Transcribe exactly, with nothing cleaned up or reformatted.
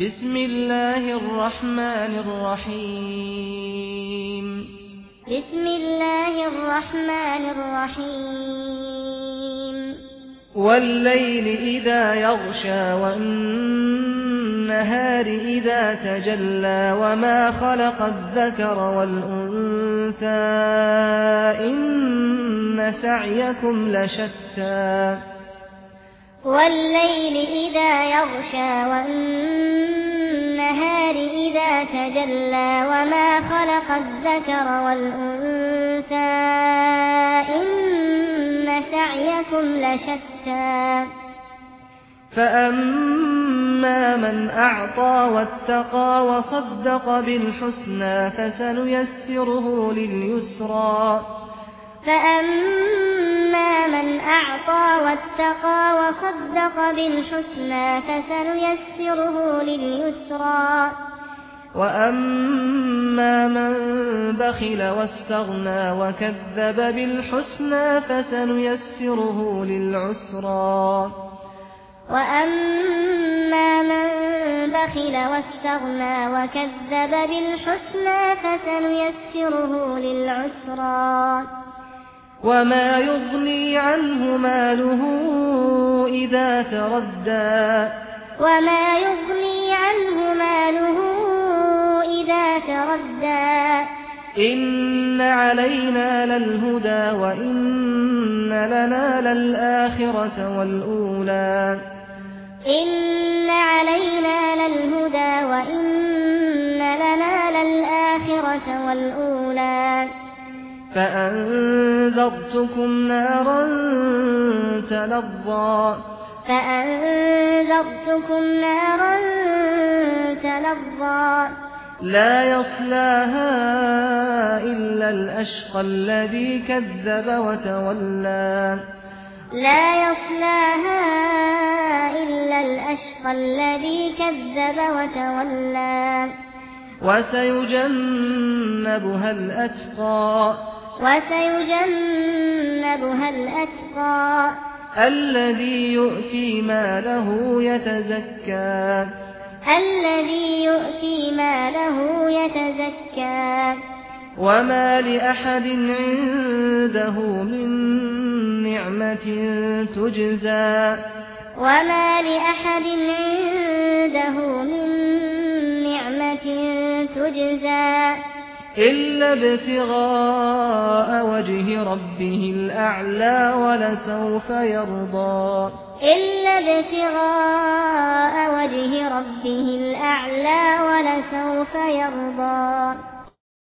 بسم الله الرحمن الرحيم بسم الله الرحمن الرحيم والليل إذا يغشى والنهار إذا تجلى وما خلق الذكر والأنثى إن سعيكم لشتى والليل إذا يغشى والنهار إذا تجلى وما خلق الذكر والأنثى إن سعيكم لشتى فأما من أعطى واتقى وصدق بالحسنى فسنيسره لليسرى فأما من أعطى واتقى وصدق بالحسنى فسنيسره لليسرى وأما من بخل واستغنى وكذب بالحسنى فسنيسره للعسرى وأما من بخل واستغنى وكذب بالحسنى فسنيسره للعسرى وما يغني عنه ماله إذا تردى وما يغني عنه ماله إذا تردى إن علينا للهدى وإن لنا للآخرة والأولى إن علينا للهدى وإن لنا للآخرة والأولى فأنذرتكم نارا تلظى فأنذرتكم نارا تلظى لا يصلاها إلا الأشقى الذي كذب وتولى لا يصلاها إلا الأشقى الذي كذب وتولى وسيجنبها الأتقى وسيجنبها الأتقى الذي يؤتي ماله يتزكى الذي يؤتي ماله يتزكى وما لأحد عنده من نعمة تجزى وما لأحد عنده من نعمة تجزى إلا ابتغاء وجه ربه الأعلى ولسوف يرضى إلا ابتغاء وجه ربه الأعلى ولسوف يرضى